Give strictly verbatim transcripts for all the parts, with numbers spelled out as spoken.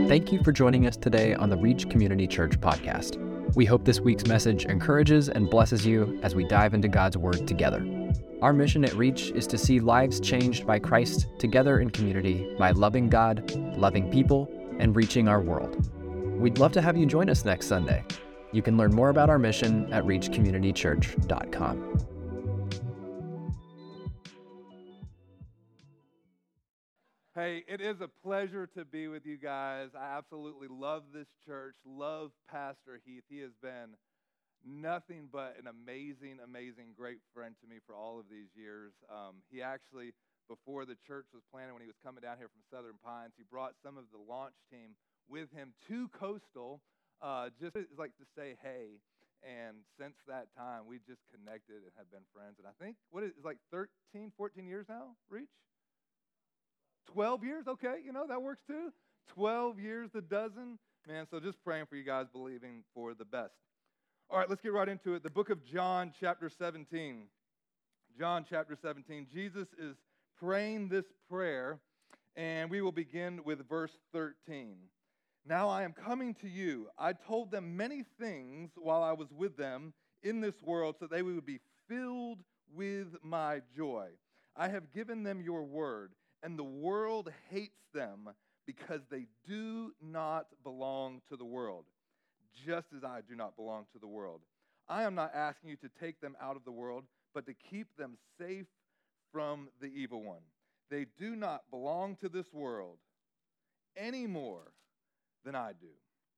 Thank you for joining us today on the Reach Community Church podcast. We hope this week's message encourages and blesses you as we dive into God's Word together. Our mission at Reach is to see lives changed by Christ together in community by loving God, loving people, and reaching our world. We'd love to have you join us next Sunday. You can learn more about our mission at reach community church dot com. Hey, it is a pleasure to be with you guys. I absolutely love this church, love Pastor Heath. He has been nothing but an amazing, amazing, great friend to me for all of these years. Um, he actually, before the church was planted, when he was coming down here from Southern Pines, he brought some of the launch team with him to Coastal, uh, just like to say hey. And since that time, we just connected and have been friends. And I think, what is it, like thirteen, fourteen years now, Reach? twelve years, okay, you know, that works too. twelve years, the dozen. Man, so just praying for you guys, believing for the best. All right, let's get right into it. The book of John, chapter seventeen. John, chapter seventeen. Jesus is praying this prayer, and we will begin with verse thirteen. Now I am coming to you. I told them many things while I was with them in this world, so they would be filled with my joy. I have given them your word, and the world hates them because they do not belong to the world, just as I do not belong to the world. I am not asking you to take them out of the world, but to keep them safe from the evil one. They do not belong to this world any more than I do.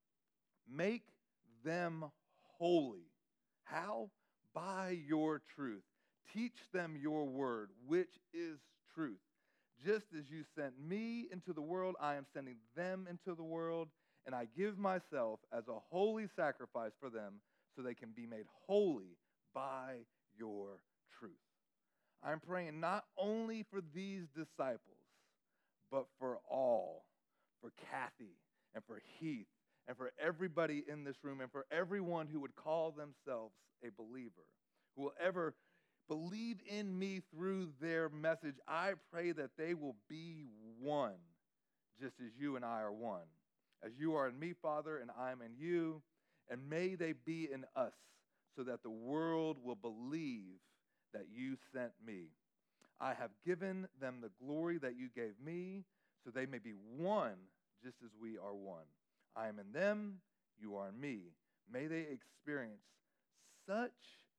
Make them holy. How? By your truth. Teach them your word, which is truth. Just as you sent me into the world, I am sending them into the world, and I give myself as a holy sacrifice for them so they can be made holy by your truth. I'm praying not only for these disciples, but for all, for Kathy and for Heath and for everybody in this room and for everyone who would call themselves a believer, who will ever believe in me through their message. I pray that they will be one, just as you and I are one. As you are in me, Father, and I am in you, and may they be in us, so that the world will believe that you sent me. I have given them the glory that you gave me, so they may be one, just as we are one. I am in them, you are in me. May they experience such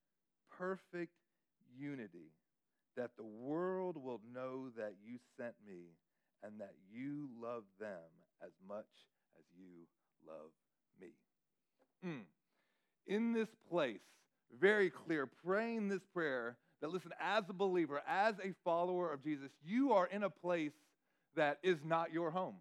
perfect unity that the world will know that you sent me and that you love them as much as you love me. Mm. In this place, very clear, praying this prayer that, listen, as a believer, as a follower of Jesus, you are in a place that is not your home.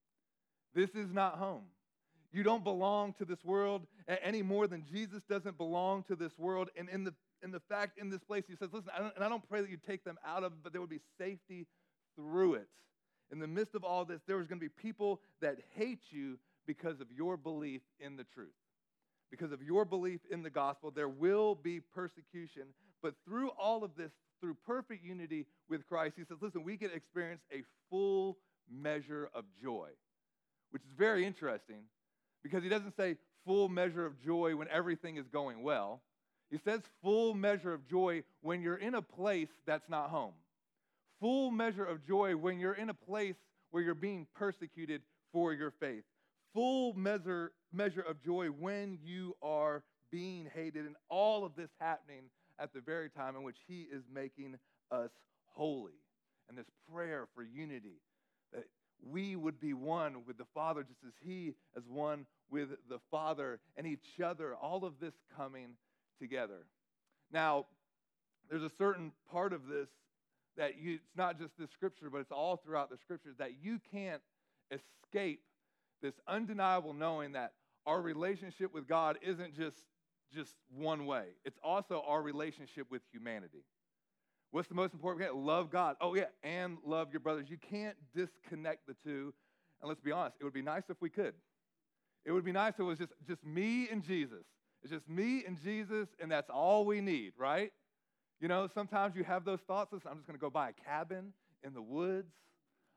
This is not home. You don't belong to this world any more than Jesus doesn't belong to this world. And in the in the fact in this place, he says, listen, I don't, and I don't pray that you take them out of it, but there would be safety through it. In the midst of all this, there was going to be people that hate you because of your belief in the truth. Because of your belief in the gospel, there will be persecution. But through all of this, through perfect unity with Christ, he says, listen, we can experience a full measure of joy, which is very interesting because he doesn't say full measure of joy when everything is going well. He says full measure of joy when you're in a place that's not home. Full measure of joy when you're in a place where you're being persecuted for your faith. Full measure, measure of joy when you are being hated, and all of this happening at the very time in which he is making us holy. And this prayer for unity, that we would be one with the Father just as he is one with the Father and each other, all of this coming together. Now, there's a certain part of this that you, it's not just this scripture, but it's all throughout the scriptures, that you can't escape this undeniable knowing that our relationship with God isn't just, just one way. It's also our relationship with humanity. What's the most important? Love God. Oh, yeah, and love your brothers. You can't disconnect the two. And let's be honest, it would be nice if we could. It would be nice if it was just, just me and Jesus. It's just me and Jesus, and that's all we need, right? You know, sometimes you have those thoughts. Listen, I'm just going to go buy a cabin in the woods.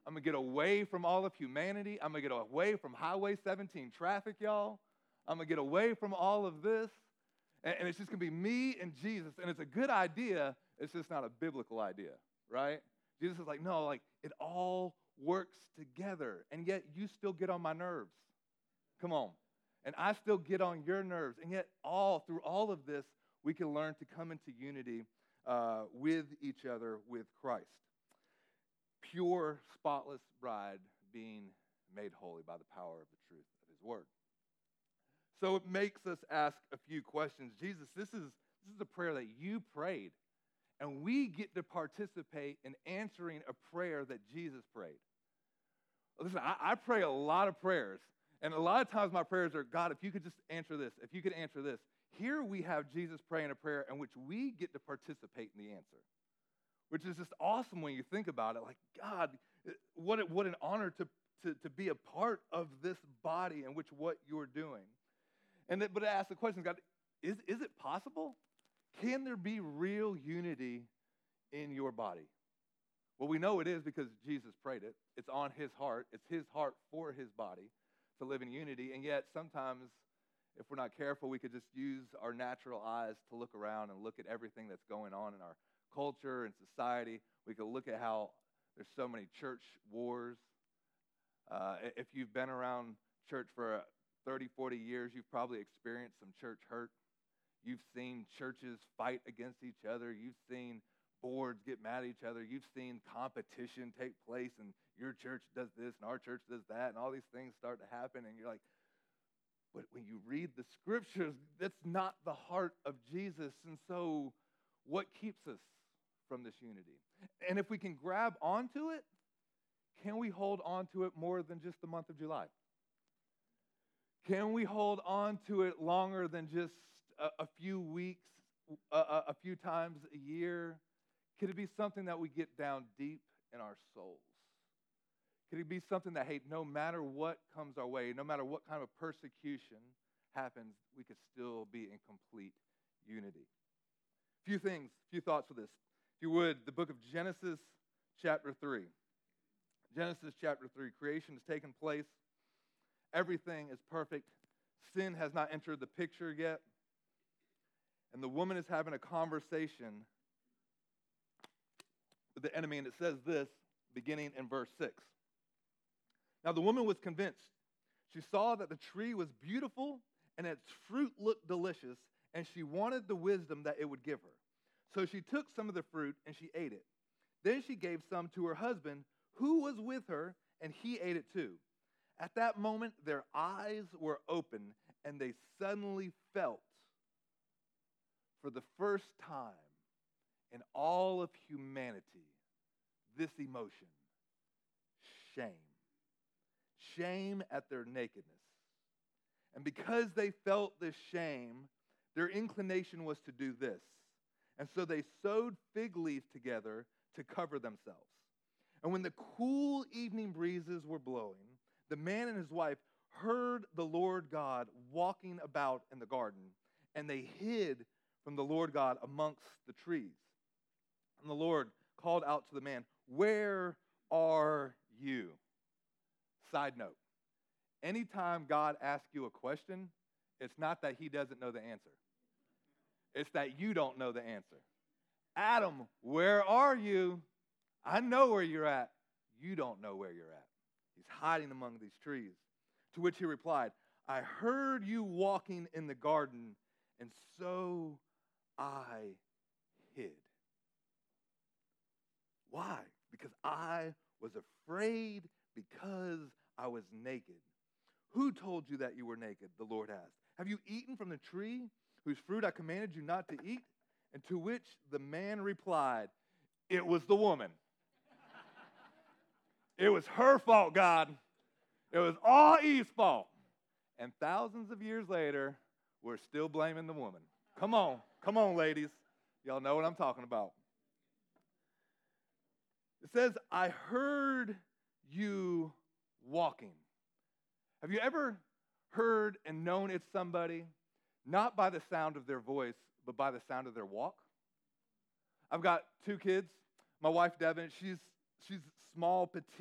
I'm going to get away from all of humanity. I'm going to get away from Highway seventeen traffic, y'all. I'm going to get away from all of this. And, and it's just going to be me and Jesus. And it's a good idea. It's just not a biblical idea, right? Jesus is like, no, like it all works together. And yet you still get on my nerves. Come on. And I still get on your nerves. And yet all, through all of this, we can learn to come into unity uh, with each other, with Christ. Pure, spotless bride being made holy by the power of the truth of his word. So it makes us ask a few questions. Jesus, this is, this is a prayer that you prayed, and we get to participate in answering a prayer that Jesus prayed. Listen, I, I pray a lot of prayers, and a lot of times my prayers are, God, if you could just answer this, if you could answer this. Here we have Jesus praying a prayer in which we get to participate in the answer, which is just awesome when you think about it. Like, God, what, what an honor to, to, to be a part of this body in which what you're doing. And that, but to ask the question, God, is, is it possible? Can there be real unity in your body? Well, we know it is because Jesus prayed it. It's on his heart. It's his heart for his body to live in unity. And yet sometimes, if we're not careful, we could just use our natural eyes to look around and look at everything that's going on in our culture and society. We could look at how there's so many church wars. Uh, if you've been around church for thirty, forty years, you've probably experienced some church hurt. You've seen churches fight against each other. You've seen boards get mad at each other. You've seen competition take place, and your church does this, and our church does that, and all these things start to happen, and you're like, but when you read the scriptures, that's not the heart of Jesus, and so what keeps us from this unity? And if we can grab onto it, can we hold on to it more than just the month of July? Can we hold on to it longer than just a, a few weeks, a, a, a few times a year? Could it be something that we get down deep in our souls? Could it be something that, hey, no matter what comes our way, no matter what kind of persecution happens, we could still be in complete unity? A few things, a few thoughts for this. If you would, the book of Genesis, chapter three. Genesis chapter three, creation has taken place. Everything is perfect. Sin has not entered the picture yet. And the woman is having a conversation with the enemy, and it says this, beginning in verse six. Now the woman was convinced. She saw that the tree was beautiful and its fruit looked delicious, and she wanted the wisdom that it would give her. So she took some of the fruit and she ate it. Then she gave some to her husband, who was with her, and he ate it too. At that moment, their eyes were open, and they suddenly felt, for the first time in all of humanity, this emotion, shame. Shame at their nakedness. And because they felt this shame, their inclination was to do this. And so they sewed fig leaves together to cover themselves. And when the cool evening breezes were blowing, the man and his wife heard the Lord God walking about in the garden, and they hid from the Lord God amongst the trees. And the Lord called out to the man, "Where are you?" Side note, anytime God asks you a question, it's not that he doesn't know the answer. It's that you don't know the answer. Adam, where are you? I know where you're at. You don't know where you're at. He's hiding among these trees. To which he replied, I heard you walking in the garden, and so I hid. Why? Because I was afraid because I was naked. Who told you that you were naked? The Lord asked. Have you eaten from the tree whose fruit I commanded you not to eat? And to which the man replied, it was the woman. It was her fault, God. It was all Eve's fault. And thousands of years later, we're still blaming the woman. Come on. Come on, ladies. Y'all know what I'm talking about. It says, I heard you walking. Have you ever heard and known it's somebody, not by the sound of their voice, but by the sound of their walk? I've got two kids. My wife, Devin, she's she's small, petite,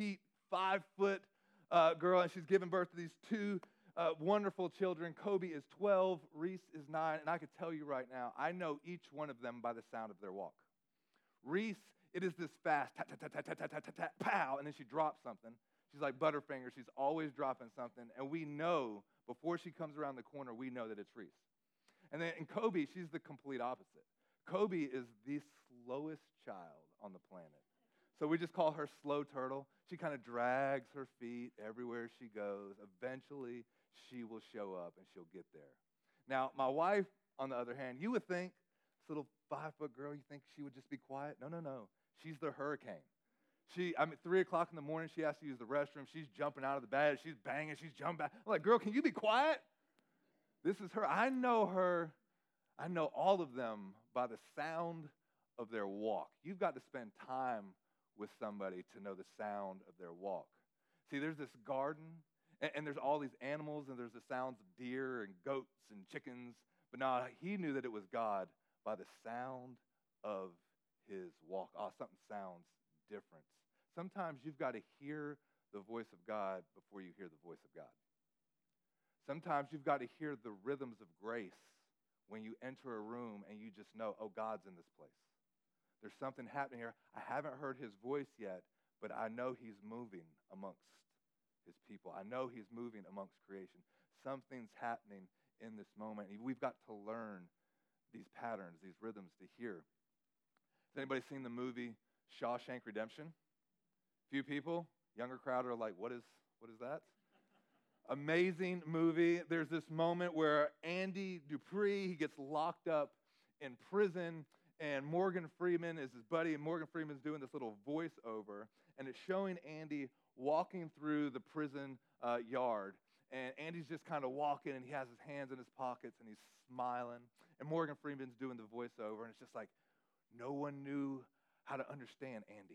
five-foot uh, girl, and she's giving birth to these two uh, wonderful children. Kobe is twelve, Reese is nine, and I could tell you right now, I know each one of them by the sound of their walk. Reese, it is this fast, tap, tap, tap, tap, tap, tap, tap, tap, tap, pow, and then she drops something. She's like Butterfinger. She's always dropping something, and we know, before she comes around the corner, we know that it's Reese. And then in Kobe, she's the complete opposite. Kobe is the slowest child on the planet. So we just call her Slow Turtle. She kind of drags her feet everywhere she goes. Eventually, she will show up and she'll get there. Now, my wife, on the other hand, you would think, this little five-foot girl, you think she would just be quiet? No, no, no. She's the hurricane. She, I mean, three o'clock in the morning, she has to use the restroom. She's jumping out of the bed. She's banging. She's jumping back. I'm like, girl, can you be quiet? This is her. I know her. I know all of them by the sound of their walk. You've got to spend time with somebody to know the sound of their walk. See, there's this garden, and, and there's all these animals, and there's the sounds of deer and goats and chickens. But no, he knew that it was God by the sound of his walk. Oh, something sounds different. Sometimes you've got to hear the voice of God before you hear the voice of God. Sometimes you've got to hear the rhythms of grace when you enter a room and you just know, oh, God's in this place. There's something happening here. I haven't heard his voice yet, but I know he's moving amongst his people. I know he's moving amongst creation. Something's happening in this moment. And we've got to learn these patterns, these rhythms to hear. Has anybody seen the movie Shawshank Redemption? Few people. Younger crowd are like, what is, what is that? Amazing movie. There's this moment where Andy Dupree, he gets locked up in prison, and Morgan Freeman is his buddy, and Morgan Freeman's doing this little voiceover, and it's showing Andy walking through the prison uh, yard. And Andy's just kind of walking, and he has his hands in his pockets, and he's smiling. And Morgan Freeman's doing the voiceover, and it's just like, no one knew how to understand Andy.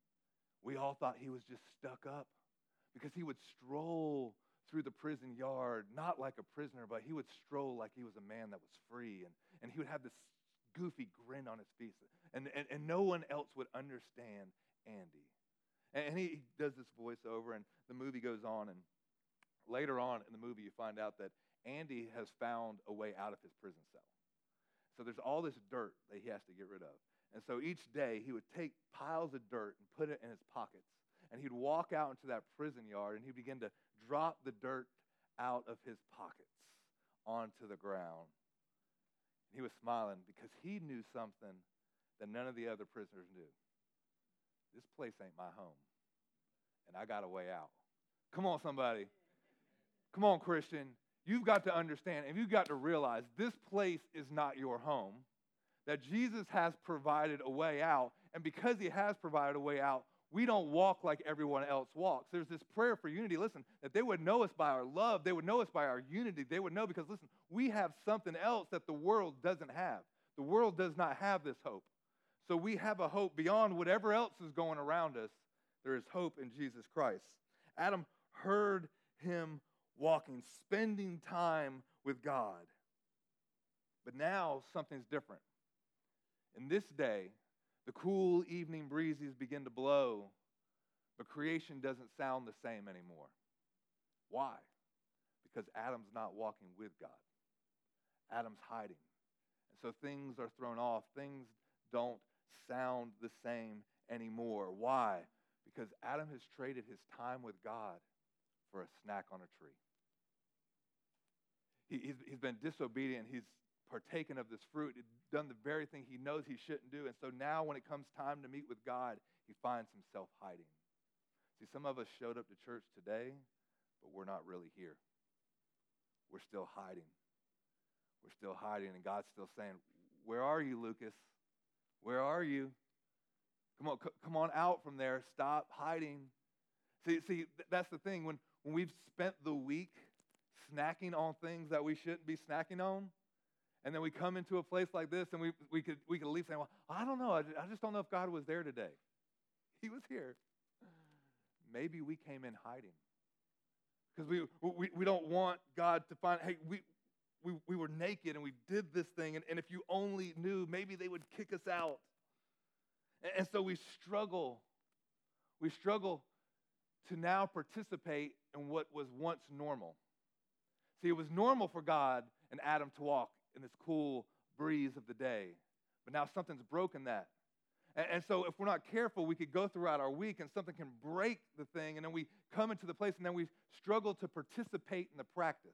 We all thought he was just stuck up because he would stroll through the prison yard, not like a prisoner, but he would stroll like he was a man that was free. And, and he would have this goofy grin on his face. And, and, and no one else would understand Andy. And, and he does this voiceover, and the movie goes on. And later on in the movie, you find out that Andy has found a way out of his prison cell. So there's all this dirt that he has to get rid of. And so each day, he would take piles of dirt and put it in his pockets. And he'd walk out into that prison yard, and he'd begin to drop the dirt out of his pockets onto the ground. He was smiling because he knew something that none of the other prisoners knew. This place ain't my home, and I got a way out. Come on, somebody. Come on, Christian. You've got to understand, and you've got to realize this place is not your home, that Jesus has provided a way out, and because he has provided a way out, we don't walk like everyone else walks. There's this prayer for unity, listen, that they would know us by our love. They would know us by our unity. They would know because, listen, we have something else that the world doesn't have. The world does not have this hope. So we have a hope beyond whatever else is going around us. There is hope in Jesus Christ. Adam heard him walking, spending time with God. But now something's different. In this day, the cool evening breezes begin to blow, but creation doesn't sound the same anymore. Why? Because Adam's not walking with God. Adam's hiding. And so things are thrown off. Things don't sound the same anymore. Why? Because Adam has traded his time with God for a snack on a tree. He, he's, he's been disobedient. He's partaken of this fruit, done the very thing he knows he shouldn't do. And so now when it comes time to meet with God, he finds himself hiding. See, some of us showed up to church today, but we're not really here. We're still hiding. We're still hiding, and God's still saying, where are you, Lucas? Where are you? Come on, c- come on out from there. Stop hiding. See, see, that's the thing. When, when we've spent the week snacking on things that we shouldn't be snacking on, and then we come into a place like this, and we, we could we could leave saying, well, I don't know. I, I just don't know if God was there today. He was here. Maybe we came in hiding. Because we, we we don't want God to find, hey, we, we, we were naked, and we did this thing, and, and if you only knew, maybe they would kick us out. And, and so we struggle. We struggle to now participate in what was once normal. See, it was normal for God and Adam to walk in this cool breeze of the day, but now something's broken that. And, and so if we're not careful, we could go throughout our week and something can break the thing, and then we come into the place and then we struggle to participate in the practice.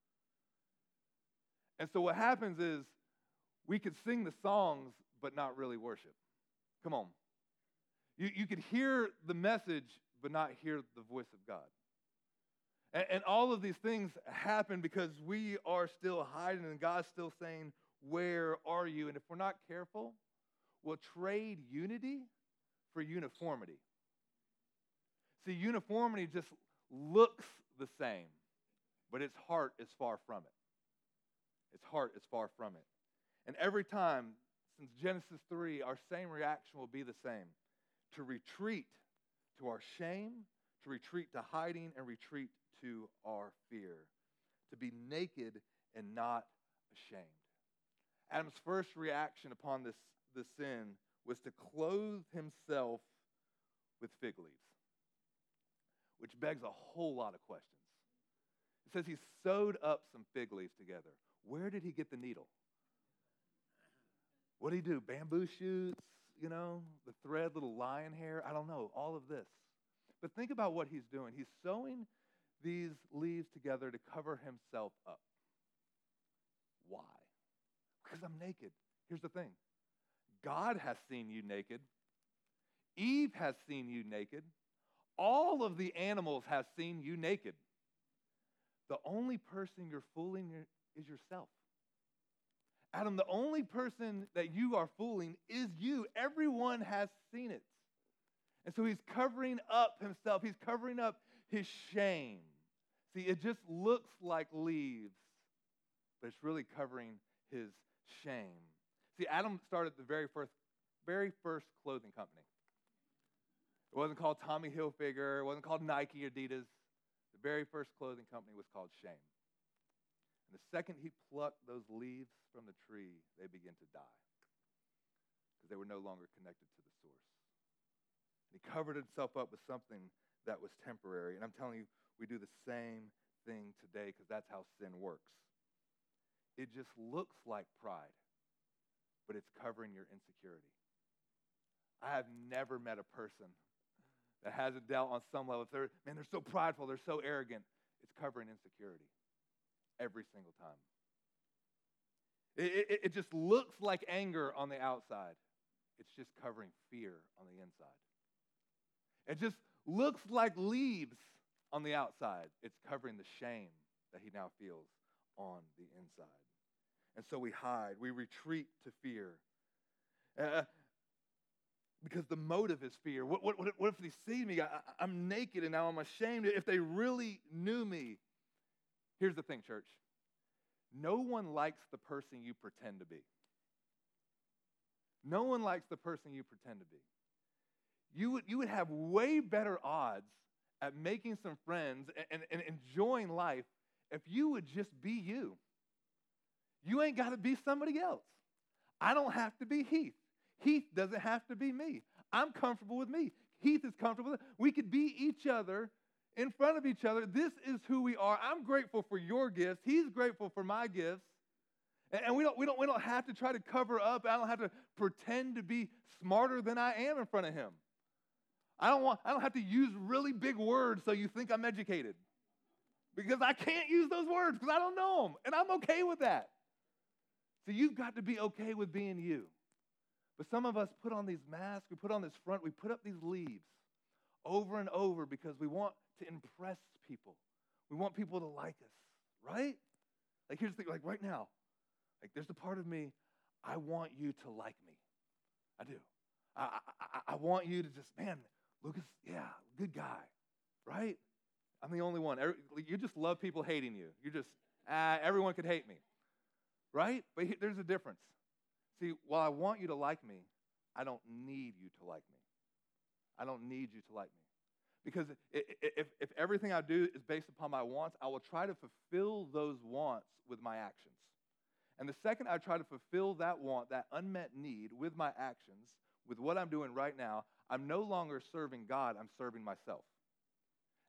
And so what happens is we could sing the songs, but not really worship. Come on. You, you could hear the message, but not hear the voice of God. And, and all of these things happen because we are still hiding, and God's still saying, where are you? And if we're not careful, we'll trade unity for uniformity. See, uniformity just looks the same, but its heart is far from it. Its heart is far from it. And every time, since Genesis three, our same reaction will be the same. To retreat to our shame, to retreat to hiding, and retreat to our fear. To be naked and not ashamed. Adam's first reaction upon this, this sin was to clothe himself with fig leaves, which begs a whole lot of questions. It says he sewed up some fig leaves together. Where did he get the needle? What did he do? Bamboo shoots, you know, the thread, little lion hair? I don't know, all of this. But think about what he's doing. He's sewing these leaves together to cover himself up. Why? Because I'm naked. Here's the thing. God has seen you naked. Eve has seen you naked. All of the animals have seen you naked. The only person you're fooling is yourself. Adam, the only person that you are fooling is you. Everyone has seen it. And so he's covering up himself. He's covering up his shame. See, it just looks like leaves, but it's really covering his shame. See, Adam started the very first, very first clothing company. It wasn't called Tommy Hilfiger. It wasn't called Nike or Adidas. The very first clothing company was called Shame. And the second he plucked those leaves from the tree, they began to die because they were no longer connected to the source. And he covered himself up with something that was temporary. And I'm telling you, we do the same thing today because that's how sin works. It just looks like pride, but it's covering your insecurity. I have never met a person that hasn't dealt on some level. If they're, man, they're so prideful, they're so arrogant. It's covering insecurity every single time. It, it, it just looks like anger on the outside. It's just covering fear on the inside. It just looks like leaves on the outside. It's covering the shame that he now feels on the inside. And so we hide. We retreat to fear. Uh, because the motive is fear. What, what, what if they see me? I, I'm naked and now I'm ashamed. If they really knew me. Here's the thing, church. No one likes the person you pretend to be. No one likes the person you pretend to be. You would, you would have way better odds at making some friends and, and, and enjoying life if you would just be you. You ain't got to be somebody else. I don't have to be Heath. Heath doesn't have to be me. I'm comfortable with me. Heath is comfortable with it. We could be each other in front of each other. This is who we are. I'm grateful for your gifts. He's grateful for my gifts. And, and we don't, we don't, we don't have to try to cover up. I don't have to pretend to be smarter than I am in front of him. I don't want, I don't have to use really big words so you think I'm educated. Because I can't use those words because I don't know them. And I'm okay with that. So you've got to be okay with being you. But some of us put on these masks, we put on this front, we put up these leaves over and over because we want to impress people. We want people to like us, right? Like here's the thing, like right now, like there's a part of me, I want you to like me. I do. I, I, I want you to just, man, Lucas, yeah, good guy, right? I'm the only one. You just love people hating you. You just, ah, everyone could hate me, right? But there's a difference. See, while I want you to like me, I don't need you to like me. I don't need you to like me. Because if, if everything I do is based upon my wants, I will try to fulfill those wants with my actions. And the second I try to fulfill that want, that unmet need with my actions, with what I'm doing right now, I'm no longer serving God, I'm serving myself.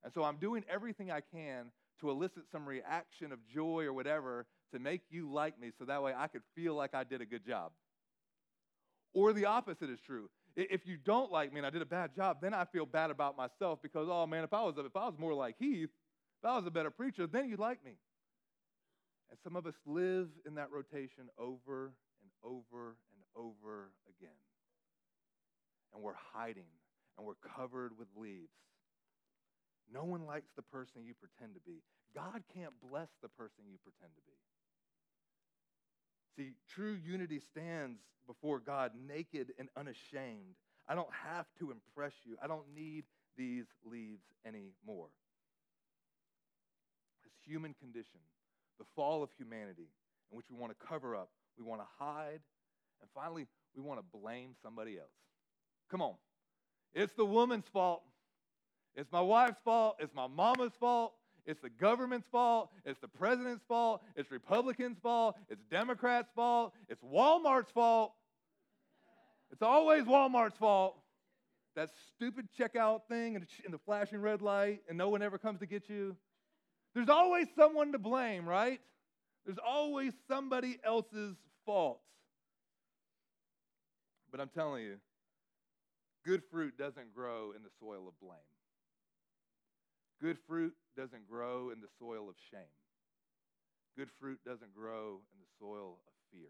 And so I'm doing everything I can to elicit some reaction of joy or whatever to make you like me so that way I could feel like I did a good job. Or the opposite is true. If you don't like me and I did a bad job, then I feel bad about myself because, oh man, if I was if I was more like Heath, if I was a better preacher, then you'd like me. And some of us live in that rotation over and over and over again. And we're hiding and we're covered with leaves. No one likes the person you pretend to be. God can't bless the person you pretend to be. See, true unity stands before God naked and unashamed. I don't have to impress you. I don't need these leaves anymore. This human condition, the fall of humanity, in which we want to cover up, we want to hide, and finally, we want to blame somebody else. Come on. It's the woman's fault. It's my wife's fault. It's my mama's fault. It's the government's fault. It's the president's fault. It's Republicans' fault. It's Democrats' fault. It's Walmart's fault. It's always Walmart's fault. That stupid checkout thing and the flashing red light and no one ever comes to get you. There's always someone to blame, right? There's always somebody else's fault. But I'm telling you, good fruit doesn't grow in the soil of blame. Good fruit doesn't grow in the soil of shame. Good fruit doesn't grow in the soil of fear.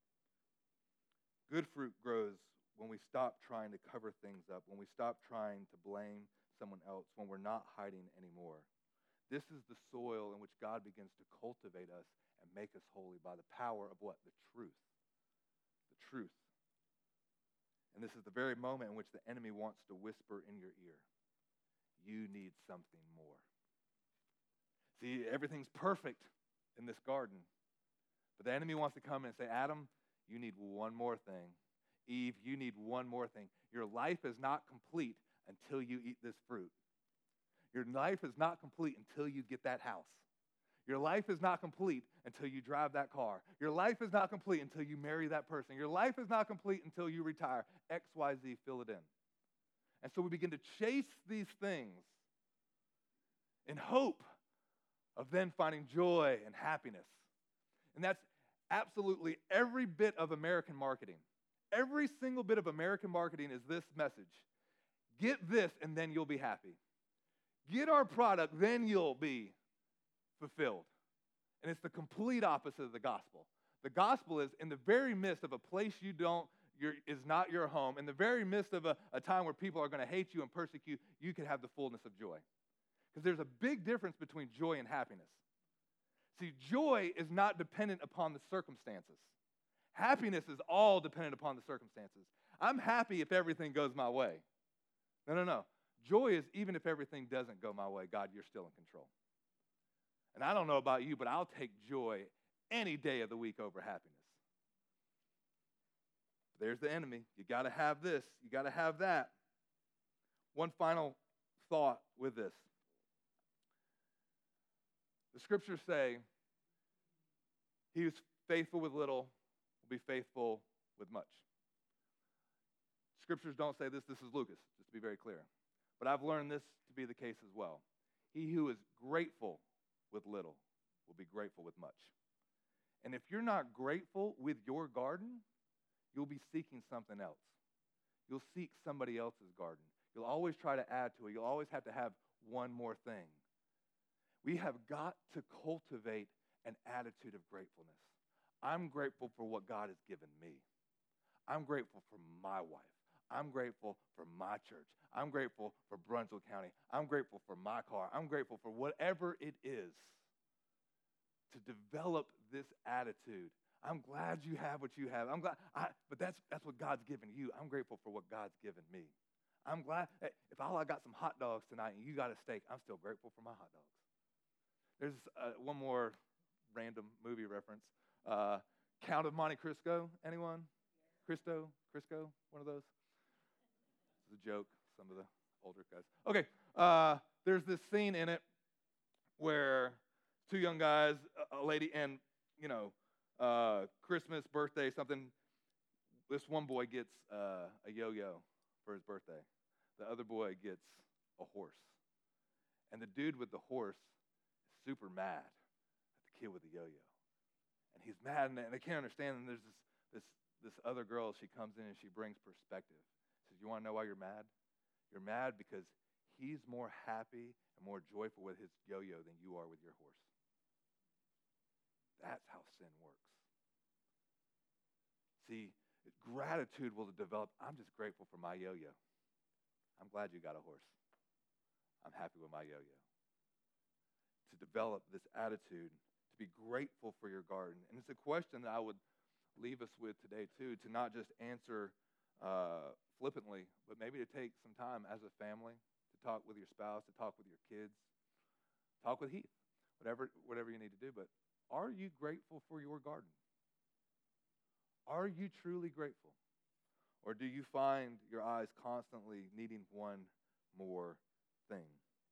Good fruit grows when we stop trying to cover things up, when we stop trying to blame someone else, when we're not hiding anymore. This is the soil in which God begins to cultivate us and make us holy by the power of what? The truth. The truth. And this is the very moment in which the enemy wants to whisper in your ear, you need something more. See, everything's perfect in this garden. But the enemy wants to come and say, Adam, you need one more thing. Eve, you need one more thing. Your life is not complete until you eat this fruit. Your life is not complete until you get that house. Your life is not complete until you drive that car. Your life is not complete until you marry that person. Your life is not complete until you retire. X, Y, Z, fill it in. And so we begin to chase these things in hope of then finding joy and happiness. And that's absolutely every bit of American marketing. Every single bit of American marketing is this message. Get this and then you'll be happy. Get our product, then you'll be fulfilled. And it's the complete opposite of the gospel. The gospel is in the very midst of a place you don't, Your, is not your home, in the very midst of a, a time where people are going to hate you and persecute, you can have the fullness of joy. Because there's a big difference between joy and happiness. See, joy is not dependent upon the circumstances. Happiness is all dependent upon the circumstances. I'm happy if everything goes my way. No, no, no. Joy is even if everything doesn't go my way, God, you're still in control. And I don't know about you, but I'll take joy any day of the week over happiness. There's the enemy. You got to have this. You got to have that. One final thought with this. The scriptures say, he who's faithful with little will be faithful with much. Scriptures don't say this. This is Lucas, just to be very clear. But I've learned this to be the case as well. He who is grateful with little will be grateful with much. And if you're not grateful with your garden, you'll be seeking something else. You'll seek somebody else's garden. You'll always try to add to it. You'll always have to have one more thing. We have got to cultivate an attitude of gratefulness. I'm grateful for what God has given me. I'm grateful for my wife. I'm grateful for my church. I'm grateful for Brunswick County. I'm grateful for my car. I'm grateful for whatever it is to develop this attitude. I'm glad you have what you have. I'm glad, I, but that's that's what God's given you. I'm grateful for what God's given me. I'm glad, hey, if all I got some hot dogs tonight and you got a steak, I'm still grateful for my hot dogs. There's uh, one more random movie reference. Uh, Count of Monte Cristo, anyone? Cristo, Crisco, one of those? It's a joke, some of the older guys. Okay, uh, there's this scene in it where two young guys, a lady, and, you know, uh, Christmas, birthday, something, this one boy gets uh, a yo-yo for his birthday. The other boy gets a horse. And the dude with the horse is super mad at the kid with the yo-yo. And he's mad, and they can't understand. And there's this this this other girl, she comes in and she brings perspective. She says, you want to know why you're mad? You're mad because he's more happy and more joyful with his yo-yo than you are with your horse. That's how sin works. See, gratitude will develop. I'm just grateful for my yo-yo. I'm glad you got a horse. I'm happy with my yo-yo. To develop this attitude, to be grateful for your garden. And it's a question that I would leave us with today, too, to not just answer uh, flippantly, but maybe to take some time as a family to talk with your spouse, to talk with your kids, talk with Heath, whatever, whatever you need to do. But are you grateful for your garden? Are you truly grateful? Or do you find your eyes constantly needing one more thing?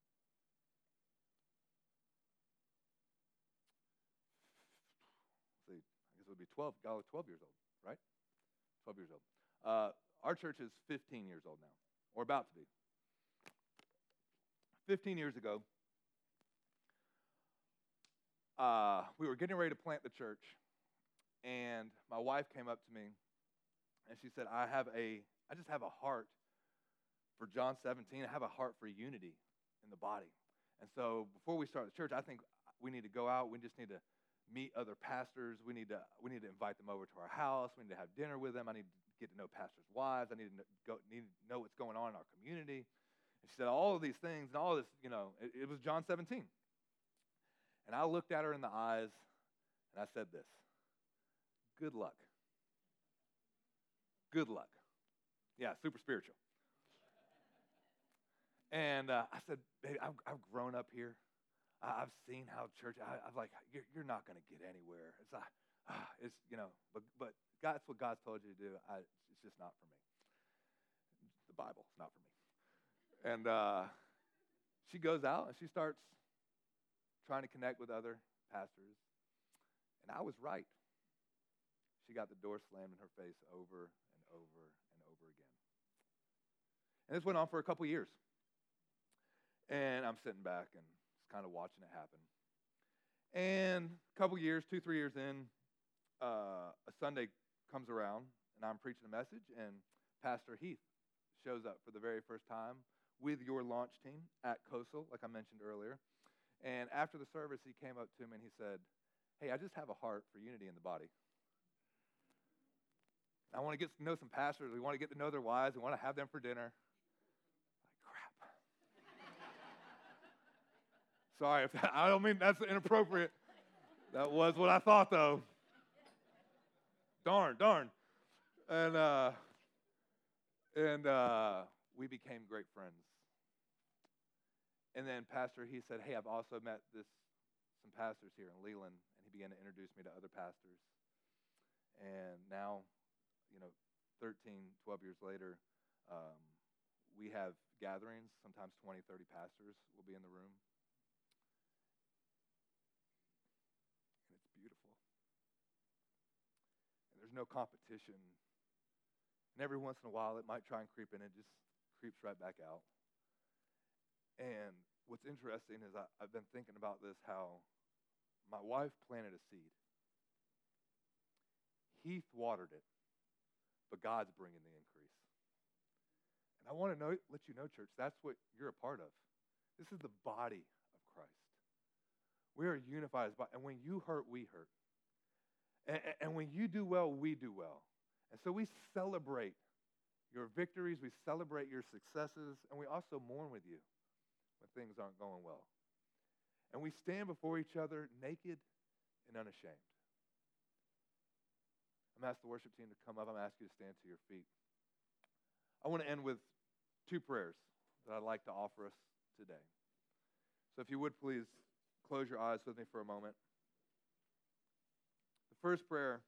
Let's see, I guess it would be twelve, twelve years old, right? twelve years old. Uh, our church is fifteen years old now, or about to be. fifteen years ago, uh, we were getting ready to plant the church, and my wife came up to me, and she said, I have a, I just have a heart for John seventeen. I have a heart for unity in the body. And so before we start the church, I think we need to go out. We just need to meet other pastors. We need to we need to invite them over to our house. We need to have dinner with them. I need to get to know pastors' wives. I need to go, need to know what's going on in our community. And she said all of these things, and all this, you know, it, it was John seventeen. And I looked at her in the eyes, and I said this, good luck. Good luck. Yeah, super spiritual. And uh, I said, baby, I've, I've grown up here. I, I've seen how church, I, I'm like, you're, you're not going to get anywhere. It's like, ah, it's, you know, but, but God, that's what God's told you to do. I, it's just not for me. The Bible, it's not for me. And uh, she goes out and she starts trying to connect with other pastors. And I was right. She got the door slammed in her face over and over and over again. And this went on for a couple years. And I'm sitting back and just kind of watching it happen. And a couple years, two, three years in, uh, a Sunday comes around, and I'm preaching a message, and Pastor Heath shows up for the very first time with your launch team at Coastal, like I mentioned earlier. And after the service, he came up to me and he said, hey, I just have a heart for unity in the body. I want to get to know some pastors. We want to get to know their wives. We want to have them for dinner. Sorry, if that, I don't mean that's inappropriate. That was what I thought, though. Darn, darn. And uh, and uh, we became great friends. And then Pastor, he said, hey, I've also met this some pastors here in Leland, and he began to introduce me to other pastors. And now, you know, thirteen, twelve years later, um, we have gatherings. Sometimes twenty, thirty pastors will be in the room. There's no competition. And every once in a while, it might try and creep in and just creeps right back out. And what's interesting is I, I've been thinking about this, how my wife planted a seed. Heath watered it, but God's bringing the increase. And I want to know, let you know, church, that's what you're a part of. This is the body of Christ. We are unified as body. And when you hurt, we hurt. And when you do well, we do well. And so we celebrate your victories, we celebrate your successes, and we also mourn with you when things aren't going well. And we stand before each other naked and unashamed. I'm asking the worship team to come up. I'm asking you to stand to your feet. I want to end with two prayers that I'd like to offer us today. So if you would please close your eyes with me for a moment. First prayer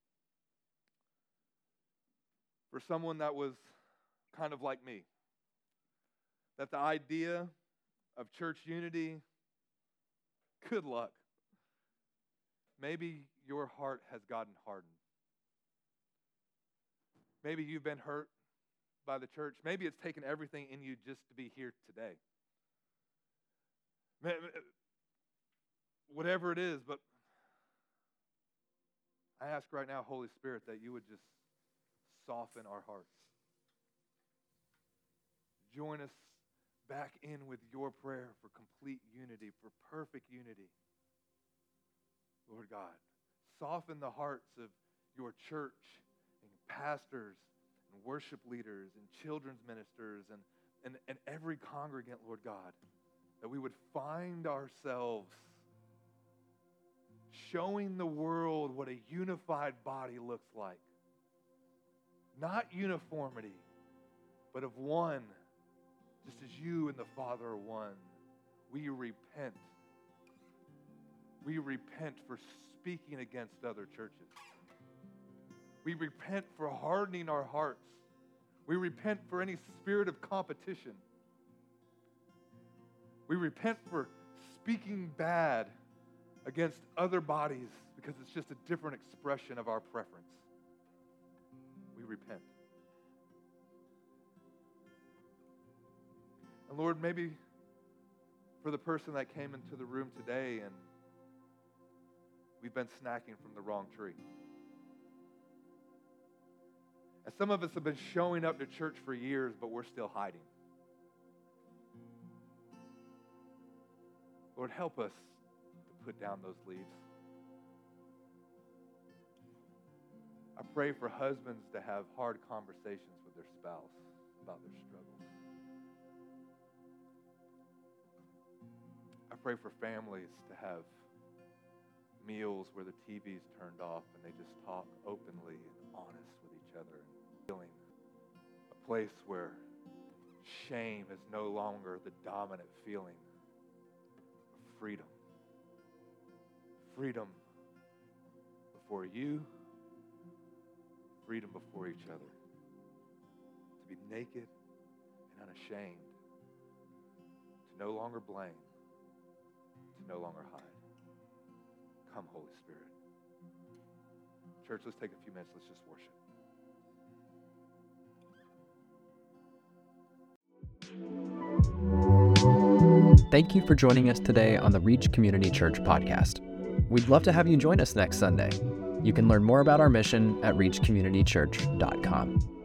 for someone that was kind of like me, that the idea of church unity, good luck. Maybe your heart has gotten hardened. Maybe you've been hurt by the church. Maybe it's taken everything in you just to be here today. whatever it is, but I ask right now, Holy Spirit, that you would just soften our hearts. Join us back in with your prayer for complete unity, for perfect unity. Lord God, soften the hearts of your church and pastors and worship leaders and children's ministers and, and, and every congregant, Lord God, that we would find ourselves showing the world what a unified body looks like. Not uniformity, but of one, just as you and the Father are one. We repent. We repent for speaking against other churches. We repent for hardening our hearts. We repent for any spirit of competition. We repent for speaking bad against other bodies because it's just a different expression of our preference. We repent. And Lord, maybe for the person that came into the room today and we've been snacking from the wrong tree. And some of us have been showing up to church for years, but we're still hiding. Lord, help us to put down those leaves. I pray for husbands to have hard conversations with their spouse about their struggles. I pray for families to have meals where the T V's turned off and they just talk openly and honest with each other and feeling a place where shame is no longer the dominant feeling of freedom. Freedom before you, freedom before each other. To be naked and unashamed. To no longer blame. To no longer hide. Come, Holy Spirit. Church, let's take a few minutes. Let's just worship. Thank you for joining us today on the Reach Community Church podcast. We'd love to have you join us next Sunday. You can learn more about our mission at reach community church dot com.